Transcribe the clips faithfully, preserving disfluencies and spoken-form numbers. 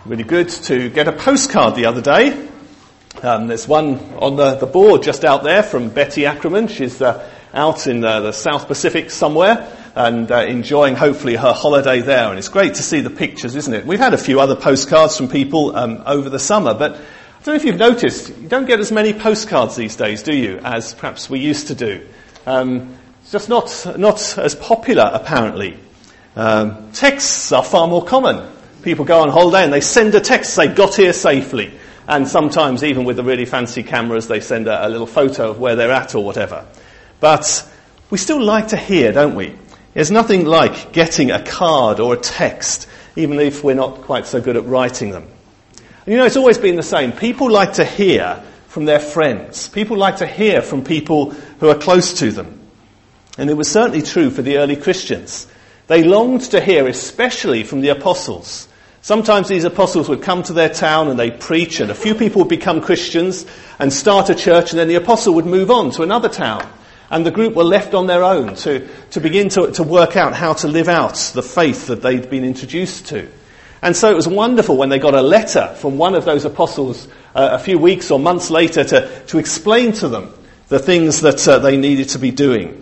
Really good to get a postcard the other day. Um, there's one on the, the board just out there from Betty Ackerman. She's uh, out in uh, the South Pacific somewhere and uh, enjoying hopefully her holiday there. And it's great to see the pictures, isn't it? We've had a few other postcards from people um, over the summer, but I don't know if you've noticed, you don't get as many postcards these days, do you, as perhaps we used to do. Um, it's just not, not as popular, apparently. Um, texts are far more common. People go on holiday and they send a text, say, got here safely. And sometimes, even with the really fancy cameras, they send a, a little photo of where they're at or whatever. But we still like to hear, don't we? There's nothing like getting a card or a text, even if we're not quite so good at writing them. And you know, it's always been the same. People like to hear from their friends. People like to hear from people who are close to them. And it was certainly true for the early Christians. They longed to hear, especially from the apostles. Sometimes these apostles would come to their town and they'd preach, and a few people would become Christians and start a church, and then the apostle would move on to another town. And the group were left on their own to, to begin to, to work out how to live out the faith that they'd been introduced to. And so it was wonderful when they got a letter from one of those apostles uh, a few weeks or months later to, to explain to them the things that uh, they needed to be doing.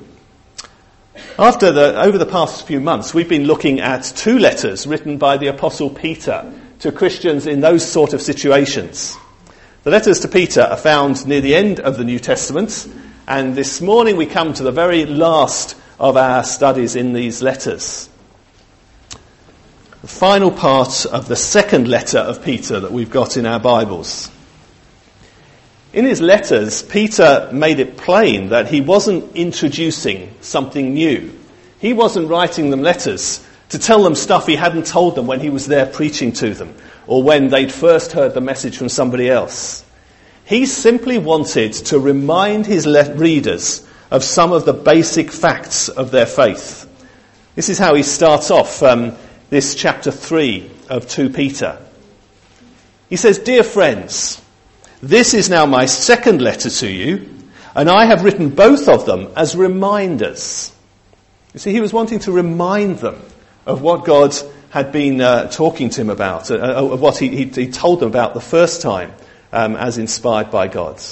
After the, over the past few months, we've been looking at two letters written by the Apostle Peter to Christians in those sort of situations. The letters to Peter are found near the end of the New Testament, and this morning we come to the very last of our studies in these letters. The final part of the second letter of Peter that we've got in our Bibles. In his letters, Peter made it plain that he wasn't introducing something new. He wasn't writing them letters to tell them stuff he hadn't told them when he was there preaching to them, or when they'd first heard the message from somebody else. He simply wanted to remind his le- readers of some of the basic facts of their faith. This is how he starts off um, this chapter three of Second Peter. He says, "Dear friends, this is now my second letter to you, and I have written both of them as reminders." You see, he was wanting to remind them of what God had been uh, talking to him about, uh, of what he, he, he told them about the first time, um, as inspired by God.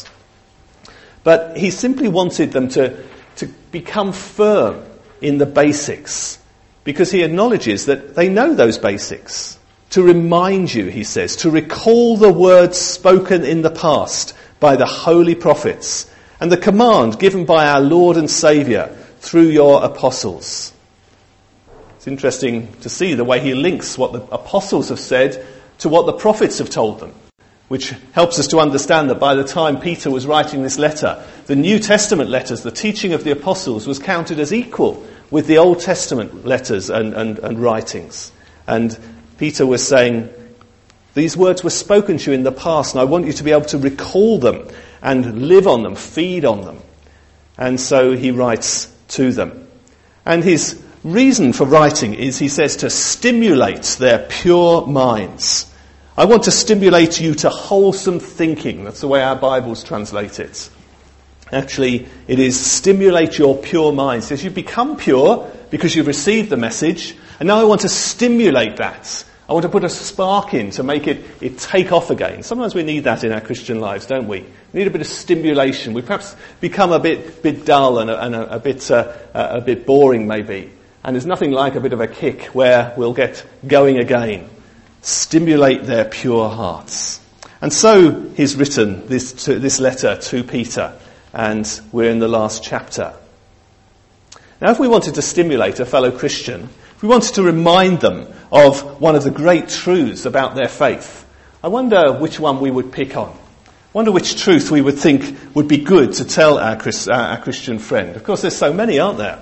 But he simply wanted them to, to become firm in the basics, because he acknowledges that they know those basics. To remind you, he says, to recall the words spoken in the past by the holy prophets and the command given by our Lord and Saviour through your apostles. It's interesting to see the way he links what the apostles have said to what the prophets have told them, which helps us to understand that by the time Peter was writing this letter, the New Testament letters, the teaching of the apostles, was counted as equal with the Old Testament letters and, and, and writings. And Peter was saying, these words were spoken to you in the past, and I want you to be able to recall them and live on them, feed on them. And so he writes to them. And his reason for writing is, he says, to stimulate their pure minds. I want to stimulate you to wholesome thinking. That's the way our Bibles translate it. Actually, it is stimulate your pure minds. It says you become pure because you've received the message, and now I want to stimulate that. I want to put a spark in to make it, it take off again. Sometimes we need that in our Christian lives, don't we? We need a bit of stimulation. We perhaps become a bit bit dull and a, and a, a bit uh, a bit boring maybe. And there's nothing like a bit of a kick where we'll get going again. Stimulate their pure hearts. And so he's written this to, this letter to Peter, and we're in the last chapter. Now, if we wanted to stimulate a fellow Christian, if we wanted to remind them of one of the great truths about their faith, I wonder which one we would pick on. I wonder which truth we would think would be good to tell our, Chris, our Christian friend. Of course, there's so many, aren't there?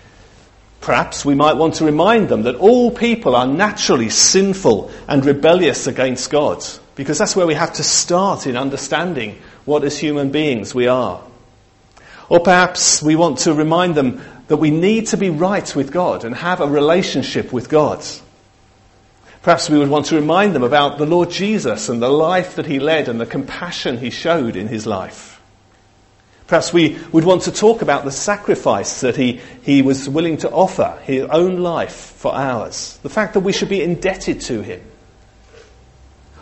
Perhaps we might want to remind them that all people are naturally sinful and rebellious against God, because that's where we have to start in understanding what as human beings we are. Or perhaps we want to remind them that we need to be right with God and have a relationship with God. Perhaps we would want to remind them about the Lord Jesus and the life that he led and the compassion he showed in his life. Perhaps we would want to talk about the sacrifice that he, he was willing to offer, his own life for ours. The fact that we should be indebted to him.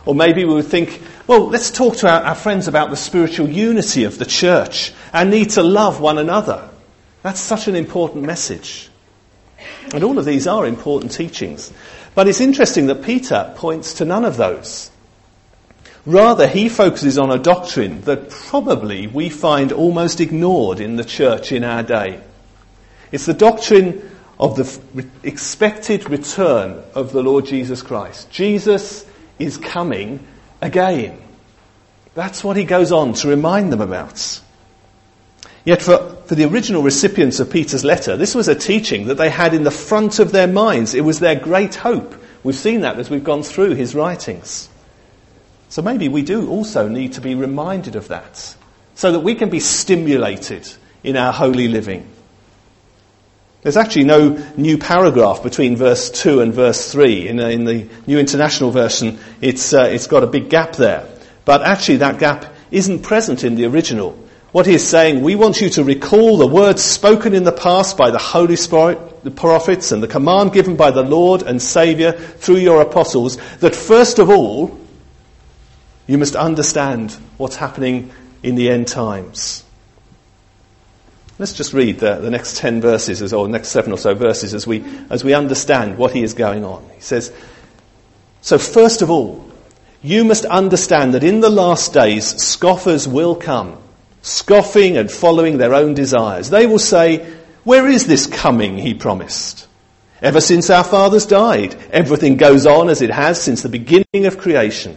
Or maybe we would think, well, let's talk to our, our friends about the spiritual unity of the church and need to love one another. That's such an important message. And all of these are important teachings. But it's interesting that Peter points to none of those. Rather, he focuses on a doctrine that probably we find almost ignored in the church in our day. It's the doctrine of the re- expected return of the Lord Jesus Christ. Jesus is coming again. That's what he goes on to remind them about. Yet for, for the original recipients of Peter's letter, this was a teaching that they had in the front of their minds. It was their great hope. We've seen that as we've gone through his writings. So maybe we do also need to be reminded of that, so that we can be stimulated in our holy living. There's actually no new paragraph between verse two and verse three. In, in the New International Version, it's, uh, it's got a big gap there. But actually that gap isn't present in the original. What he is saying, we want you to recall the words spoken in the past by the Holy Spirit, the prophets, and the command given by the Lord and Saviour through your apostles, that first of all, you must understand what's happening in the end times. Let's just read the, the next ten verses, or next seven or so verses, as we as we understand what he is going on. He says, so first of all, you must understand that in the last days scoffers will come, scoffing and following their own desires. They will say, where is this coming he promised? Ever since our fathers died, everything goes on as it has since the beginning of creation.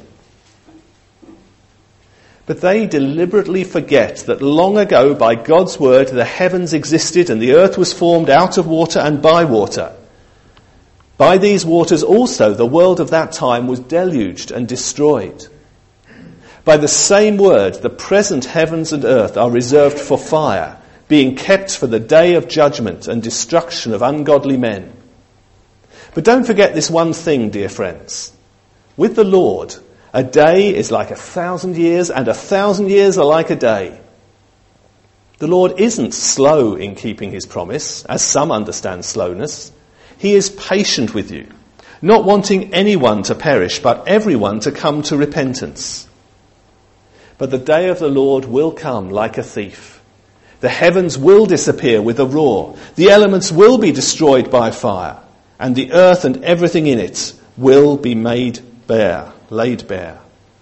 But they deliberately forget that long ago, by God's word, the heavens existed and the earth was formed out of water and by water. By these waters also the world of that time was deluged and destroyed. By the same word, the present heavens and earth are reserved for fire, being kept for the day of judgment and destruction of ungodly men. But don't forget this one thing, dear friends. With the Lord, a day is like a thousand years, and a thousand years are like a day. The Lord isn't slow in keeping his promise, as some understand slowness. He is patient with you, not wanting anyone to perish, but everyone to come to repentance. But the day of the Lord will come like a thief. The heavens will disappear with a roar. The elements will be destroyed by fire, and the earth and everything in it will be made bare. laid bare.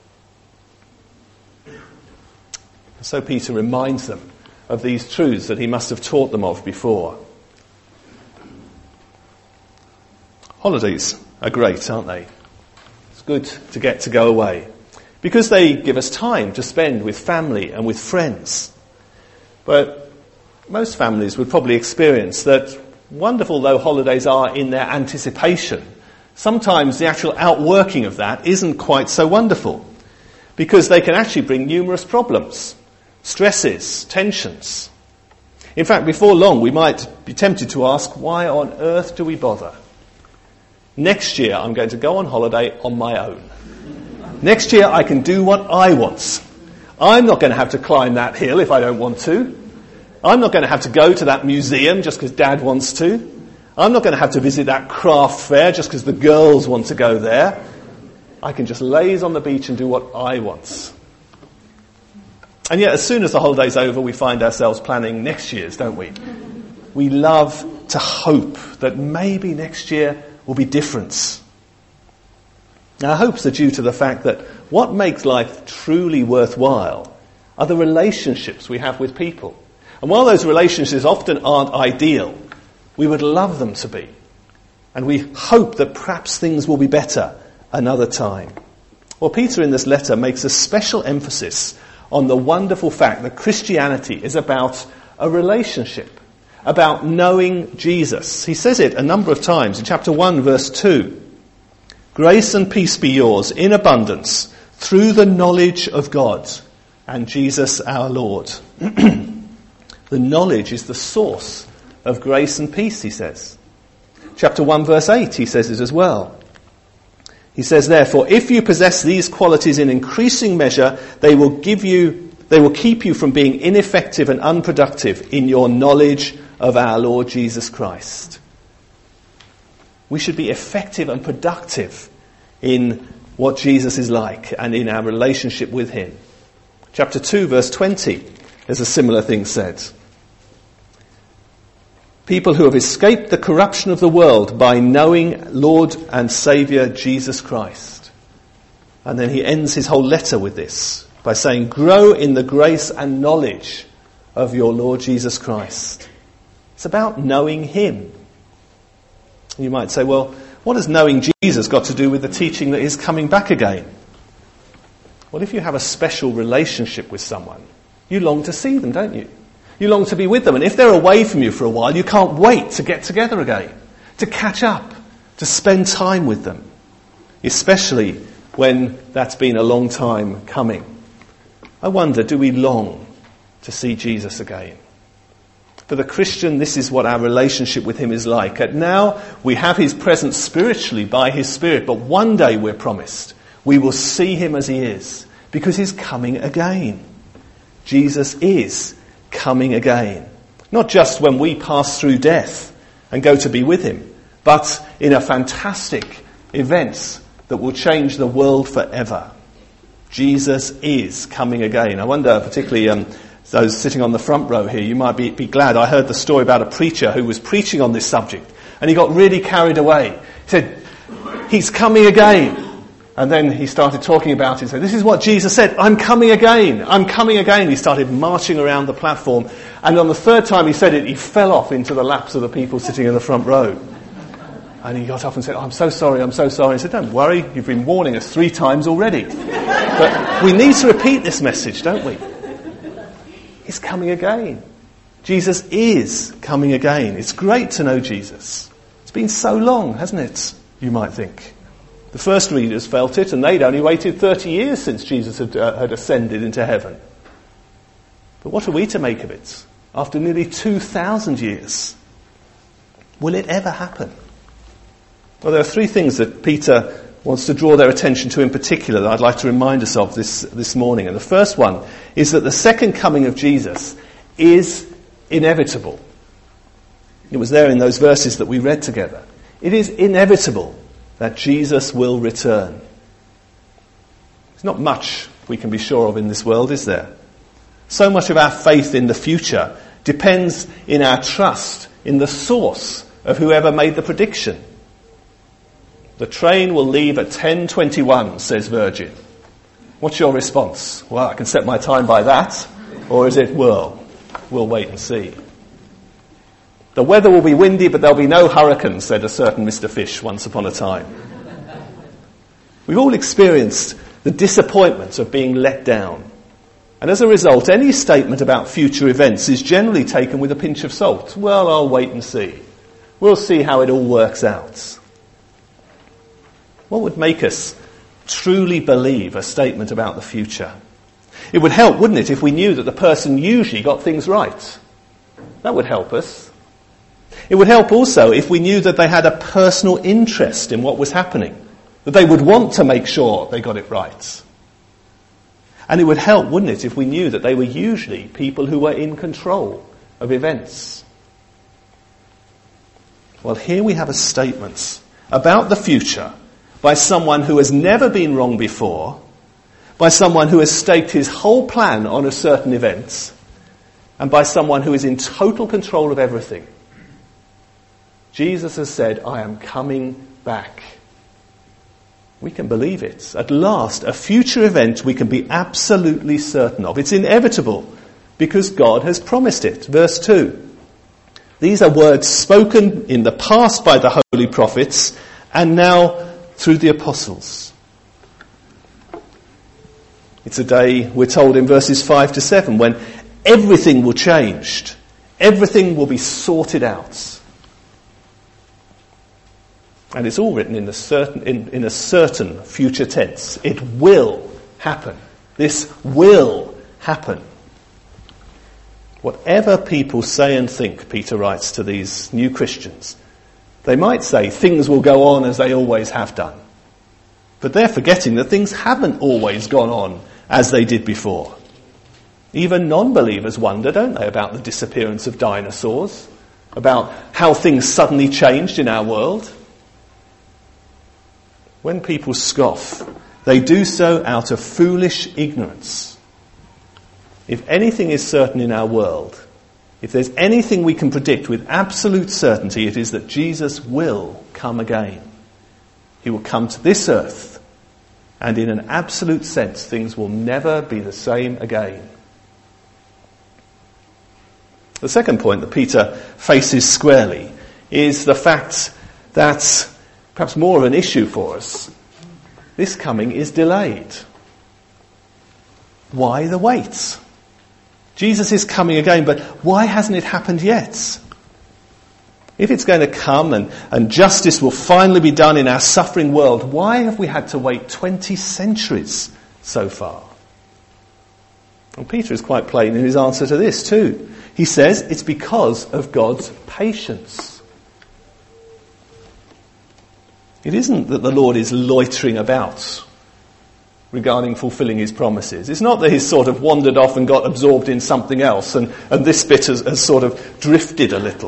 So Peter reminds them of these truths that he must have taught them of before. Holidays are great, aren't they? It's good to get to go away, because they give us time to spend with family and with friends. But most families would probably experience that, wonderful though holidays are in their anticipation, sometimes the actual outworking of that isn't quite so wonderful, because they can actually bring numerous problems, stresses, tensions. In fact, before long we might be tempted to ask, why on earth do we bother? Next year I'm going to go on holiday on my own. Next year I can do what I want. I'm not going to have to climb that hill if I don't want to. I'm not going to have to go to that museum just because Dad wants to. I'm not going to have to visit that craft fair just because the girls want to go there. I can just laze on the beach and do what I want. And yet, as soon as the holiday's over, we find ourselves planning next year's, don't we? We love to hope that maybe next year will be different. Our hopes are due to the fact that what makes life truly worthwhile are the relationships we have with people. And while those relationships often aren't ideal, we would love them to be. And we hope that perhaps things will be better another time. Well, Peter in this letter makes a special emphasis on the wonderful fact that Christianity is about a relationship, about knowing Jesus. He says it a number of times in chapter one, verse two. Grace and peace be yours in abundance through the knowledge of God and Jesus our Lord. The knowledge is the source of grace and peace, he says. Chapter one, verse eight, he says it as well. He says, therefore, if you possess these qualities in increasing measure, they will give you, they will keep you from being ineffective and unproductive in your knowledge of our Lord Jesus Christ. We should be effective and productive in what Jesus is like and in our relationship with him. Chapter two, verse twenty, there's a similar thing said. People who have escaped the corruption of the world by knowing Lord and Saviour Jesus Christ. And then he ends his whole letter with this by saying, grow in the grace and knowledge of your Lord Jesus Christ. It's about knowing him. You might say, well, what has knowing Jesus got to do with the teaching that is coming back again? Well, if you have a special relationship with someone, you long to see them, don't you? You long to be with them. And if they're away from you for a while, you can't wait to get together again, to catch up, to spend time with them, especially when that's been a long time coming. I wonder, do we long to see Jesus again? For the Christian, this is what our relationship with him is like. And now we have his presence spiritually by his Spirit, but one day we're promised we will see him as he is, because he's coming again. Jesus is coming again. Not just when we pass through death and go to be with him, but in a fantastic event that will change the world forever. Jesus is coming again. I wonder, particularly um, those sitting on the front row here, you might be, be glad. I heard the story about a preacher who was preaching on this subject, and he got really carried away. He said, he's coming again. And then he started talking about it and said, this is what Jesus said, I'm coming again, I'm coming again. He started marching around the platform, and on the third time he said it, he fell off into the laps of the people sitting in the front row. And he got up and said, I'm so sorry, I'm so sorry. He said, don't worry, you've been warning us three times already. But we need to repeat this message, don't we? He's coming again. Jesus is coming again. It's great to know Jesus. It's been so long, hasn't it? You might think. The first readers felt it, and they'd only waited thirty years since Jesus had, uh, had ascended into heaven. But what are we to make of it? After nearly two thousand years, will it ever happen? Well, there are three things that Peter wants to draw their attention to in particular that I'd like to remind us of this, this morning. And the first one is that the second coming of Jesus is inevitable. It was there in those verses that we read together. It is inevitable that Jesus will return. There's not much we can be sure of in this world, is there? So much of our faith in the future depends in our trust in the source of whoever made the prediction. The train will leave at ten twenty-one, says Virgin. What's your response? Well, I can set my time by that. Or is it, well, we'll wait and see. The weather will be windy, but there'll be no hurricanes, said a certain Mister Fish once upon a time. We've all experienced the disappointment of being let down. And as a result, any statement about future events is generally taken with a pinch of salt. Well, I'll wait and see. We'll see how it all works out. What would make us truly believe a statement about the future? It would help, wouldn't it, if we knew that the person usually got things right? That would help us. It would help also if we knew that they had a personal interest in what was happening, that they would want to make sure they got it right. And it would help, wouldn't it, if we knew that they were usually people who were in control of events. Well, here we have a statement about the future by someone who has never been wrong before, by someone who has staked his whole plan on a certain event, and by someone who is in total control of everything. Jesus has said, I am coming back. We can believe it. At last, a future event we can be absolutely certain of. It's inevitable because God has promised it. Verse two. These are words spoken in the past by the holy prophets and now through the apostles. It's a day, we're told in verses five to seven, when everything will change. Everything will be sorted out. And it's all written in a certain, in, in a certain future tense. It will happen. This will happen. Whatever people say and think, Peter writes to these new Christians, they might say things will go on as they always have done. But they're forgetting that things haven't always gone on as they did before. Even non-believers wonder, don't they, about the disappearance of dinosaurs, about how things suddenly changed in our world. When people scoff They do so out of foolish ignorance. If anything is certain in our world, if there's anything we can predict with absolute certainty, it is that Jesus will come again. He will come to this earth, and in an absolute sense, things will never be the same again. The second point that Peter faces squarely is the fact that, perhaps more of an issue for us, this coming is delayed. Why the wait? Jesus is coming again, but why hasn't it happened yet? If it's going to come and, and justice will finally be done in our suffering world, why have we had to wait twenty centuries so far? And Peter is quite plain in his answer to this too. He says it's because of God's patience. It isn't that the Lord is loitering about regarding fulfilling his promises. It's not that he's sort of wandered off and got absorbed in something else and, and this bit has, has sort of drifted a little.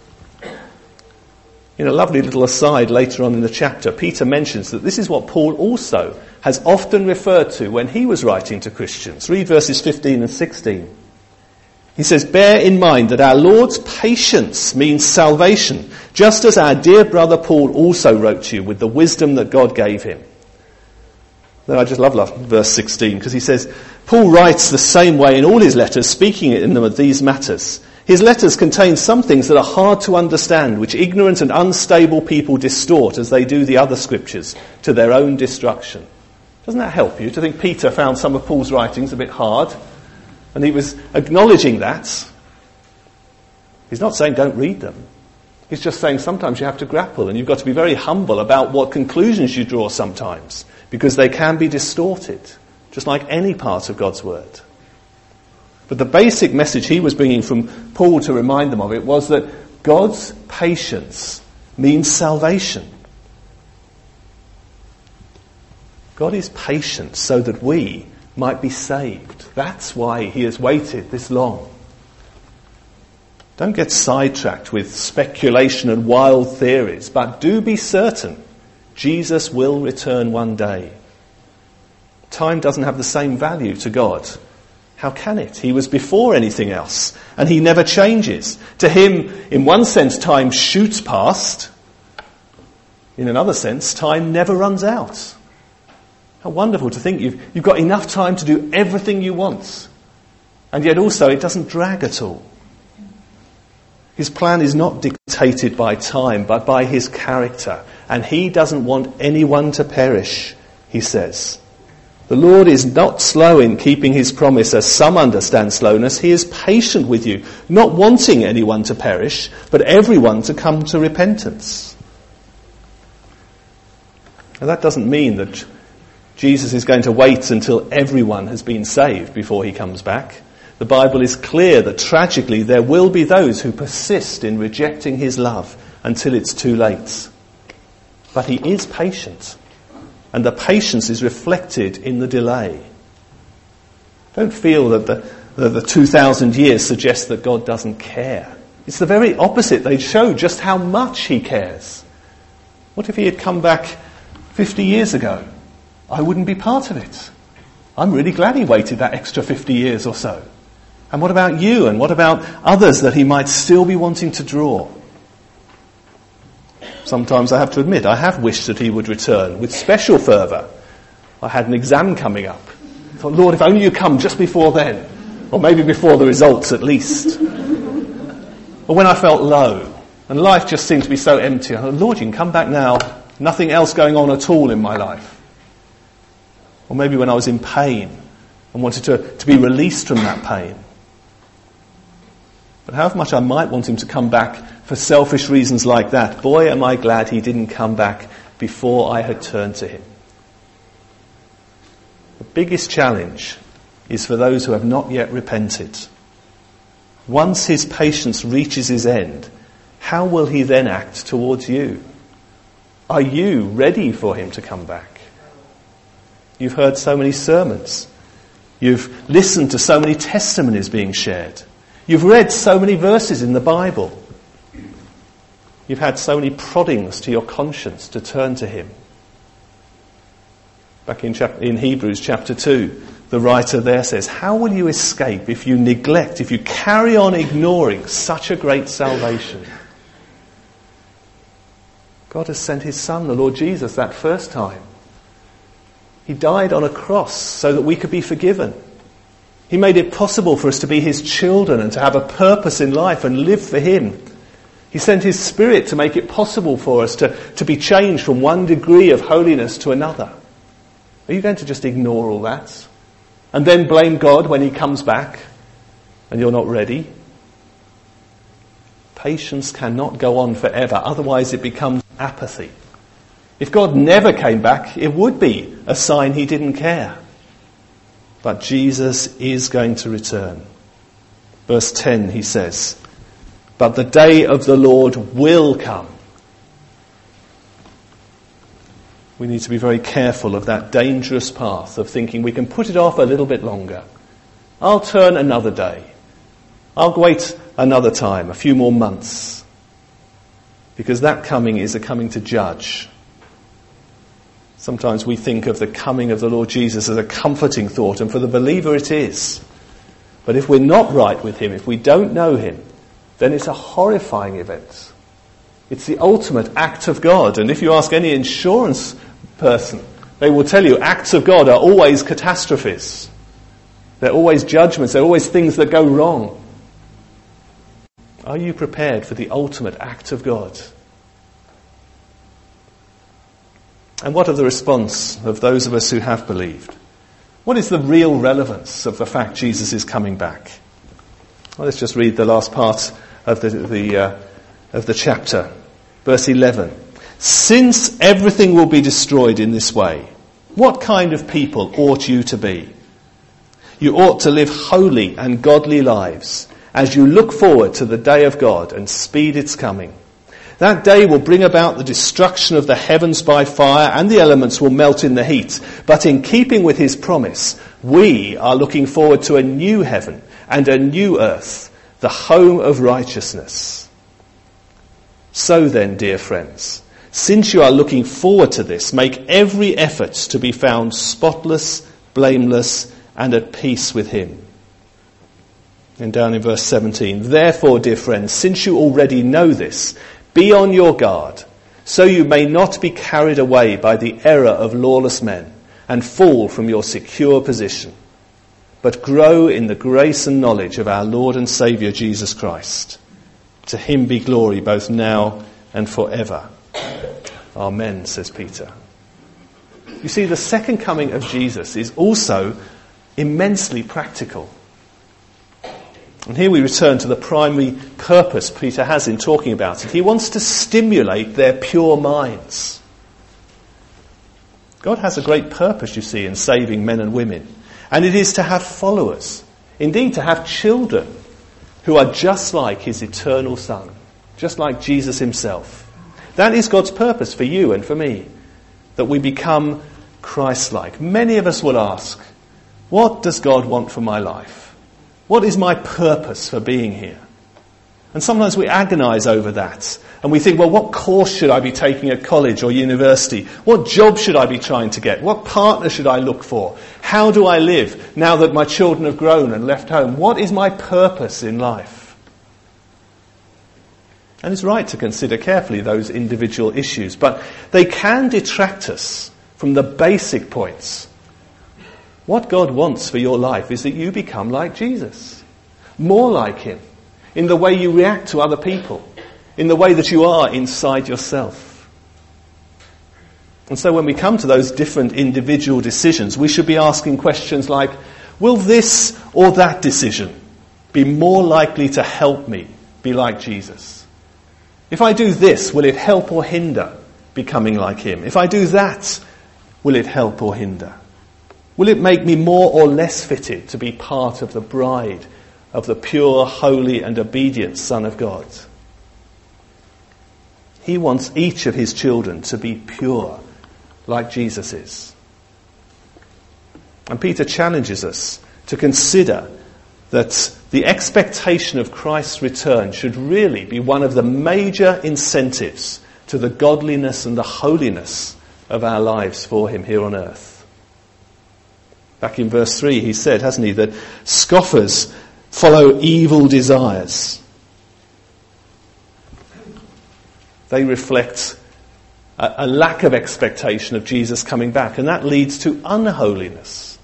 In a lovely little aside later on in the chapter, Peter mentions that this is what Paul also has often referred to when he was writing to Christians. Read verses fifteen and sixteen. He says, "Bear in mind that our Lord's patience means salvation, just as our dear brother Paul also wrote to you with the wisdom that God gave him." Then I just love, love verse sixteen, because he says, Paul writes the same way in all his letters, speaking in them of these matters. His letters contain some things that are hard to understand, which ignorant and unstable people distort as they do the other scriptures to their own destruction. Doesn't that help you to think Peter found some of Paul's writings a bit hard? And he was acknowledging that. He's not saying don't read them. He's just saying sometimes you have to grapple and you've got to be very humble about what conclusions you draw sometimes, because they can be distorted, just like any part of God's word. But the basic message he was bringing from Paul to remind them of it was that God's patience means salvation. God is patient so that we might be saved. That's why he has waited this long. Don't get sidetracked with speculation and wild theories, but do be certain Jesus will return one day. Time doesn't have the same value to God. How can it? He was before anything else, and he never changes. To him, in one sense, time shoots past. In another sense, time never runs out. How wonderful to think you've, you've got enough time to do everything you want, and yet also it doesn't drag at all. His plan is not dictated by time, but by his character, and he doesn't want anyone to perish, he says. The Lord is not slow in keeping his promise, as some understand slowness. He is patient with you, not wanting anyone to perish, but everyone to come to repentance. And that doesn't mean that Jesus is going to wait until everyone has been saved before he comes back. The Bible is clear that tragically there will be those who persist in rejecting his love until it's too late. But he is patient. And the patience is reflected in the delay. Don't feel that the, the, the two thousand years suggests that God doesn't care. It's the very opposite. They show just how much he cares. What if he had come back fifty years ago? I wouldn't be part of it. I'm really glad he waited that extra fifty years or so. And what about you? And what about others that he might still be wanting to draw? Sometimes I have to admit, I have wished that he would return with special fervour. I had an exam coming up. I thought, Lord, if only you come just before then. Or maybe before the results at least. Or when I felt low and life just seemed to be so empty, I thought, Lord, you can come back now. Nothing else going on at all in my life. Or maybe when I was in pain and wanted to, to be released from that pain. But however much I might want him to come back for selfish reasons like that, boy, am I glad he didn't come back before I had turned to him. The biggest challenge is for those who have not yet repented. Once his patience reaches his end, how will he then act towards you? Are you ready for him to come back? You've heard so many sermons. You've listened to so many testimonies being shared. You've read so many verses in the Bible. You've had so many proddings to your conscience to turn to him. Back in, chap- in Hebrews chapter two, the writer there says, how will you escape if you neglect, if you carry on ignoring such a great salvation? God has sent his Son, the Lord Jesus, that first time. He died on a cross so that we could be forgiven. He made it possible for us to be his children and to have a purpose in life and live for him. He sent his Spirit to make it possible for us to, to be changed from one degree of holiness to another. Are you going to just ignore all that? And then blame God when he comes back and you're not ready? Patience cannot go on forever, otherwise it becomes apathy. If God never came back, it would be a sign he didn't care. But Jesus is going to return. Verse ten, he says, but the day of the Lord will come. We need to be very careful of that dangerous path of thinking we can put it off a little bit longer. I'll turn another day. I'll wait another time, a few more months. Because that coming is a coming to judge. Sometimes we think of the coming of the Lord Jesus as a comforting thought, and for the believer it is. But if we're not right with him, if we don't know him, then it's a horrifying event. It's the ultimate act of God. And if you ask any insurance person, they will tell you acts of God are always catastrophes. They're always judgments. They're always things that go wrong. Are you prepared for the ultimate act of God? And what of the response of those of us who have believed? What is the real relevance of the fact Jesus is coming back? Well, let's just read the last part of the, the, uh, of the chapter. Verse eleven. Since everything will be destroyed in this way, what kind of people ought you to be? You ought to live holy and godly lives as you look forward to the day of God and speed its coming. That day will bring about the destruction of the heavens by fire, and the elements will melt in the heat. But in keeping with his promise, we are looking forward to a new heaven and a new earth, the home of righteousness. So then, dear friends, since you are looking forward to this, make every effort to be found spotless, blameless, and at peace with him. And down in verse seventeen, therefore, dear friends, since you already know this, be on your guard, so you may not be carried away by the error of lawless men and fall from your secure position, but grow in the grace and knowledge of our Lord and Saviour Jesus Christ. To him be glory both now and forever. Amen, says Peter. You see, the second coming of Jesus is also immensely practical. And here we return to the primary purpose Peter has in talking about it. He wants to stimulate their pure minds. God has a great purpose, you see, in saving men and women. And it is to have followers. Indeed, to have children who are just like his eternal Son. Just like Jesus himself. That is God's purpose for you and for me. That we become Christ-like. Many of us will ask, what does God want for my life? What is my purpose for being here? And sometimes we agonize over that. And we think, well, what course should I be taking at college or university? What job should I be trying to get? What partner should I look for? How do I live now that my children have grown and left home? What is my purpose in life? And it's right to consider carefully those individual issues, but they can detract us from the basic points. What God wants for your life is that you become like Jesus. More like him. In the way you react to other people. In the way that you are inside yourself. And so when we come to those different individual decisions, we should be asking questions like, will this or that decision be more likely to help me be like Jesus? If I do this, will it help or hinder becoming like him? If I do that, will it help or hinder? Will it make me more or less fitted to be part of the bride of the pure, holy and obedient Son of God? He wants each of his children to be pure, like Jesus is. And Peter challenges us to consider that the expectation of Christ's return should really be one of the major incentives to the godliness and the holiness of our lives for him here on earth. Back in verse three he said, hasn't he, that scoffers follow evil desires. They reflect a, a lack of expectation of Jesus coming back, and that leads to unholiness.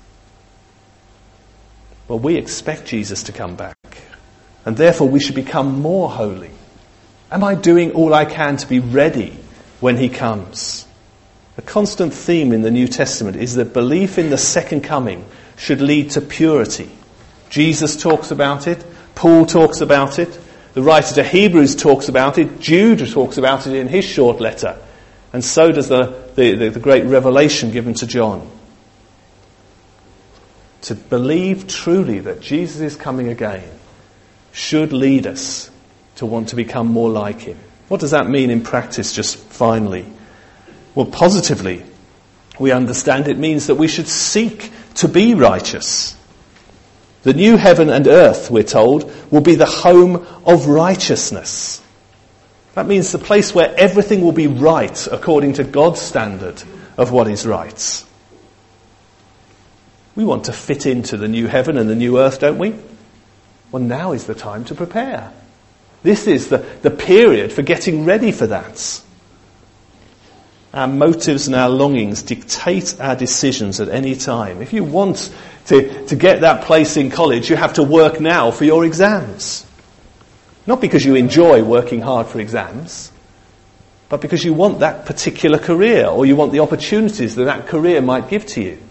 Well, we expect Jesus to come back, and therefore we should become more holy. Am I doing all I can to be ready when he comes? A constant theme in the New Testament is that belief in the second coming should lead to purity. Jesus talks about it. Paul talks about it. The writer to Hebrews talks about it. Jude talks about it in his short letter. And so does the, the, the, the great revelation given to John. To believe truly that Jesus is coming again should lead us to want to become more like him. What does that mean in practice, just finally? Well, positively, we understand it means that we should seek to be righteous. The new heaven and earth, we're told, will be the home of righteousness. That means the place where everything will be right according to God's standard of what is right. We want to fit into the new heaven and the new earth, don't we? Well, now is the time to prepare. This is the, the period for getting ready for that. Our motives and our longings dictate our decisions at any time. If you want to, to get that place in college, you have to work now for your exams. Not because you enjoy working hard for exams, but because you want that particular career, or you want the opportunities that that career might give to you.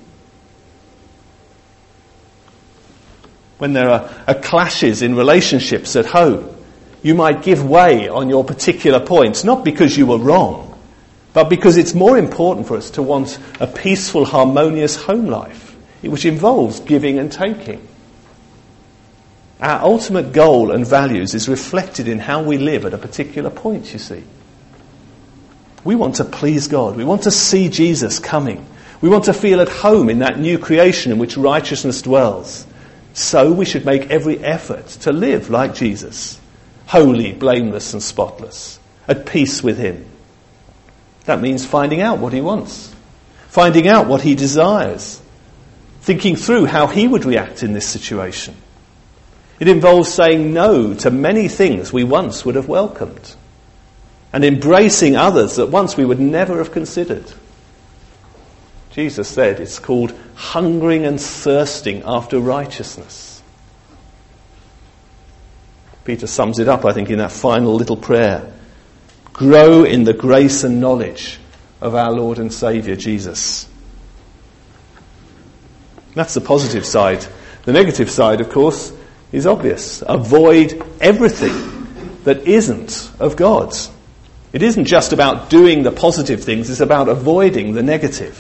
When there are, are clashes in relationships at home, you might give way on your particular points, not because you were wrong, but because it's more important for us to want a peaceful, harmonious home life, which involves giving and taking. Our ultimate goal and values is reflected in how we live at a particular point, you see. We want to please God. We want to see Jesus coming. We want to feel at home in that new creation in which righteousness dwells. So we should make every effort to live like Jesus, holy, blameless and spotless, at peace with him. That means finding out what he wants, finding out what he desires, thinking through how he would react in this situation. It involves saying no to many things we once would have welcomed, and embracing others that once we would never have considered. Jesus said it's called hungering and thirsting after righteousness. Peter sums it up, I think, in that final little prayer. Grow in the grace and knowledge of our Lord and Saviour, Jesus. That's the positive side. The negative side, of course, is obvious. Avoid everything that isn't of God. It isn't just about doing the positive things, it's about avoiding the negative.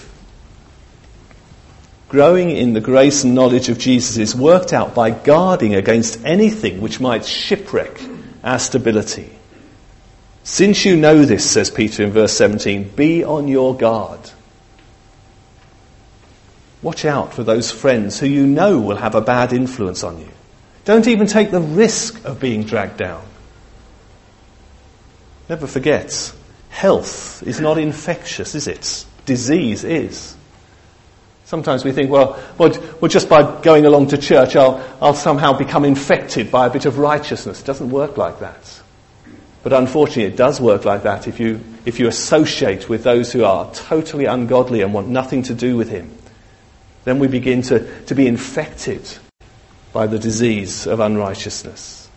Growing in the grace and knowledge of Jesus is worked out by guarding against anything which might shipwreck our stability. Since you know this, says Peter in verse seventeen, be on your guard. Watch out for those friends who you know will have a bad influence on you. Don't even take the risk of being dragged down. Never forget, health is not infectious, is it? Disease is. Sometimes we think, well, well, well just by going along to church, I'll, I'll somehow become infected by a bit of righteousness. It doesn't work like that. But unfortunately, it does work like that if you, if you associate with those who are totally ungodly and want nothing to do with him. Then we begin to, to be infected by the disease of unrighteousness.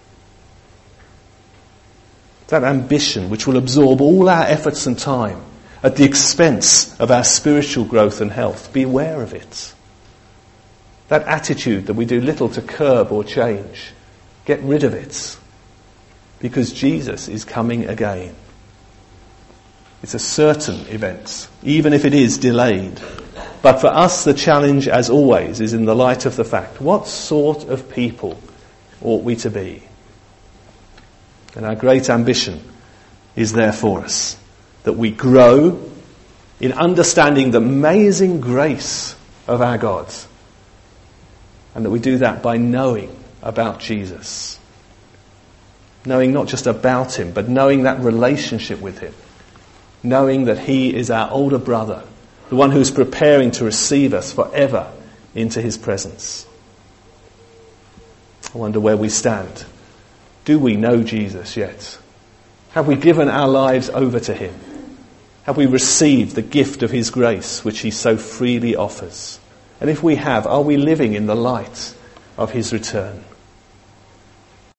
That ambition which will absorb all our efforts and time at the expense of our spiritual growth and health. Beware of it. That attitude that we do little to curb or change. Get rid of it. Because Jesus is coming again. It's a certain event, even if it is delayed. But for us, the challenge, as always, is in the light of the fact, what sort of people ought we to be? And our great ambition is there for us. That we grow in understanding the amazing grace of our God. And that we do that by knowing about Jesus. Knowing not just about him, but knowing that relationship with him. Knowing that he is our older brother, the one who's preparing to receive us forever into his presence. I wonder where we stand. Do we know Jesus yet? Have we given our lives over to him? Have we received the gift of his grace, which he so freely offers? And if we have, are we living in the light of his return?